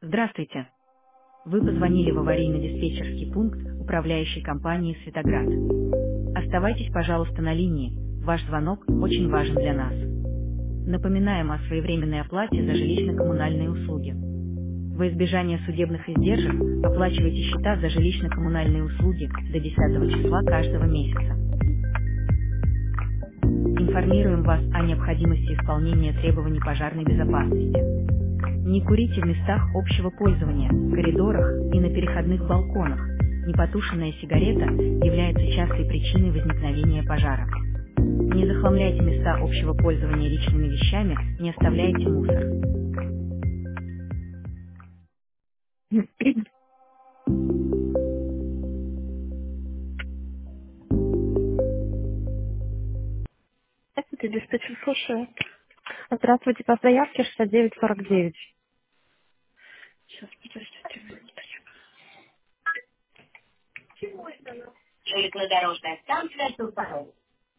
Здравствуйте. Вы позвонили в аварийно-диспетчерский пункт управляющей компании «Светоград». Оставайтесь, пожалуйста, на линии. Ваш звонок очень важен для нас. Напоминаем о своевременной оплате за жилищно-коммунальные услуги. Во избежание судебных издержек оплачивайте счета за жилищно-коммунальные услуги до 10 числа каждого месяца. Информируем вас о необходимости исполнения требований пожарной безопасности. Не курите в местах общего пользования, коридорах и на переходных балконах. Непотушенная сигарета является частой причиной возникновения пожара. Не захламляйте места общего пользования личными вещами, не оставляйте мусор. Здравствуйте, диспетчер, слушаю. Здравствуйте, по заявке 6949. Сейчас, подождите минуточку. Железнодорожная станция Султанов.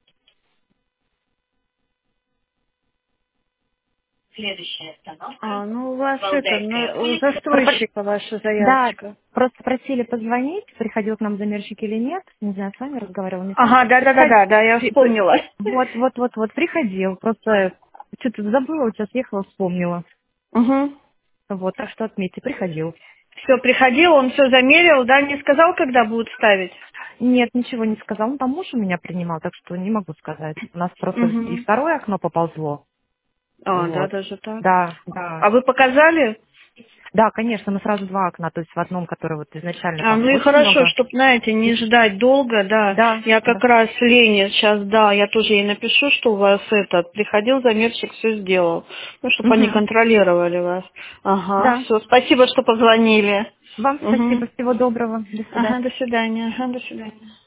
Следующая остановка. Ну у вас Валдайская у улица. застройщика ваша Да, заявочка. просто просили позвонить, приходил к нам замерщик или нет. Не знаю, с вами разговаривал, не с вами. Ага, да, я вспомнила. Вот, приходил. Просто что-то забыла, вот сейчас ехала, вспомнила. Угу. Вот, так что отметьте, приходил. Все, приходил, он все замерил, да, не сказал, когда будут ставить? Нет, ничего не сказал. Ну, там муж у меня принимал, так что не могу сказать. У нас просто и Угу. второе окно поползло. Да, Вот. даже так. Да, да. А вы показали? Да, конечно, мы сразу два окна, то есть в одном, которое вот изначально там Ну и очень хорошо, много. чтоб, знаете, не ждать долго, да. Да, Я как да. раз Лене сейчас, да, я тоже ей напишу, что у вас приходил замерщик, все сделал. Ну, чтобы они Мгм. контролировали вас. Ага, Да. все, спасибо, что позвонили. Вам Угу. спасибо, всего доброго. До свидания. Ага, до свидания. Ага, до свидания.